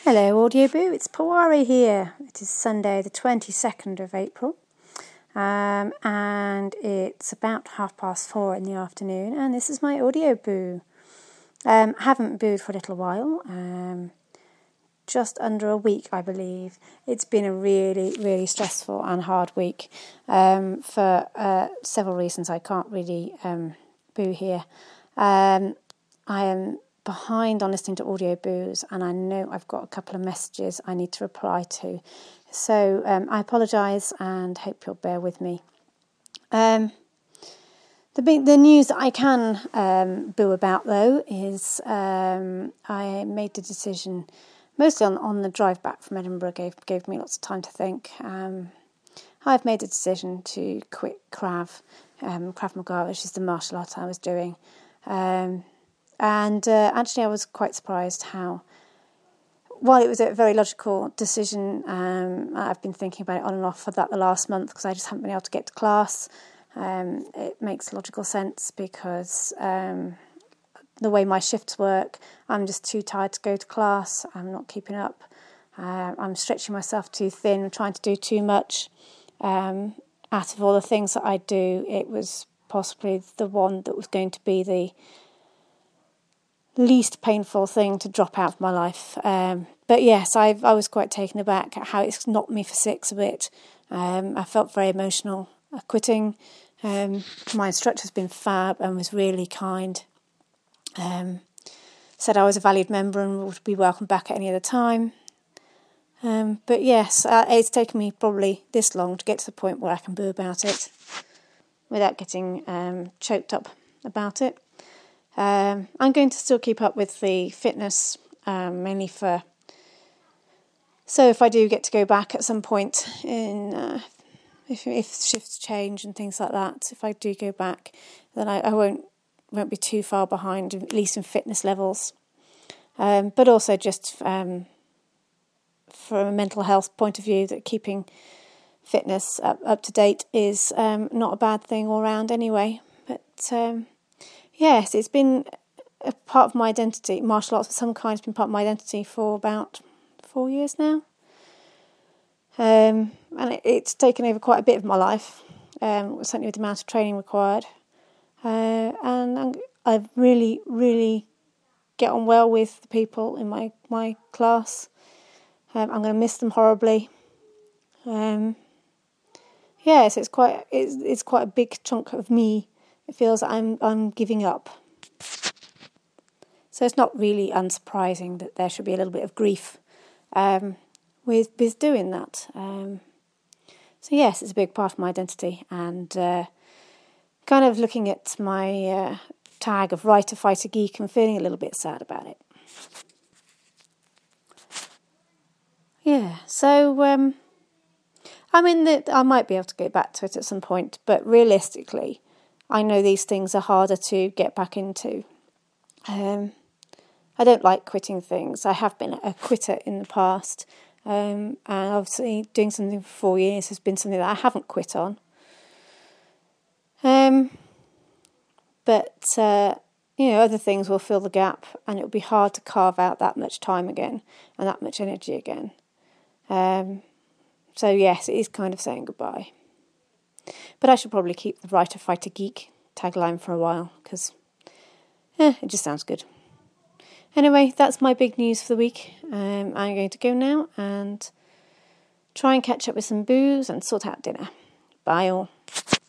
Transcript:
Hello Audio Boo, it's Pawari here. It is Sunday the 22nd of April and it's about 4:30 in the afternoon and this is my Audio Boo. I haven't booed for a little while, just under a week I believe. It's been a really, really stressful and hard week for several reasons. I can't really boo here. I am behind on listening to audio boos and I know I've got a couple of messages I need to reply to, so I apologise and hope you'll bear with me. The news that I can boo about though is I made the decision, mostly on the drive back from Edinburgh, gave me lots of time to think. I've made a decision to quit Krav Maga, which is the martial art I was doing. And actually I was quite surprised how, while it was a very logical decision, I've been thinking about it on and off for the last month because I just haven't been able to get to class. It makes logical sense because the way my shifts work, I'm just too tired to go to class. I'm not keeping up. I'm stretching myself too thin, trying to do too much. Out of all the things that I do, it was possibly the one that was going to be the least painful thing to drop out of my life. But yes, I was quite taken aback at how it's knocked me for six a bit. I felt very emotional quitting. My instructor's been fab and was really kind. Said I was a valued member and would be welcome back at any other time. But yes, it's taken me probably this long to get to the point where I can boo about it without getting choked up about it. I'm going to still keep up with the fitness, mainly so if I do get to go back at some point in, if shifts change and things like that, if I do go back, then I won't be too far behind, at least in fitness levels. But also just from a mental health point of view, that keeping fitness up to date is not a bad thing all round anyway. But yes, it's been a part of my identity. Martial arts of some kind has been part of my identity for about 4 years now. And it's taken over quite a bit of my life, certainly with the amount of training required. And I really, really get on well with the people in my class. I'm going to miss them horribly. Yes, it's quite a big chunk of me. It feels that I'm giving up. So it's not really unsurprising that there should be a little bit of grief with doing that. So yes, it's a big part of my identity, and kind of looking at my tag of writer, fighter, geek and feeling a little bit sad about it. Yeah, so I might be able to go back to it at some point, but realistically, I know these things are harder to get back into. I don't like quitting things. I have been a quitter in the past, and obviously doing something for 4 years has been something that I haven't quit on. But other things will fill the gap, and it will be hard to carve out that much time again and that much energy again. So yes, it is kind of saying goodbye. But I should probably keep the writer, fighter, geek tagline for a while because it just sounds good. Anyway, that's my big news for the week. I'm going to go now and try and catch up with some booze and sort out dinner. Bye all.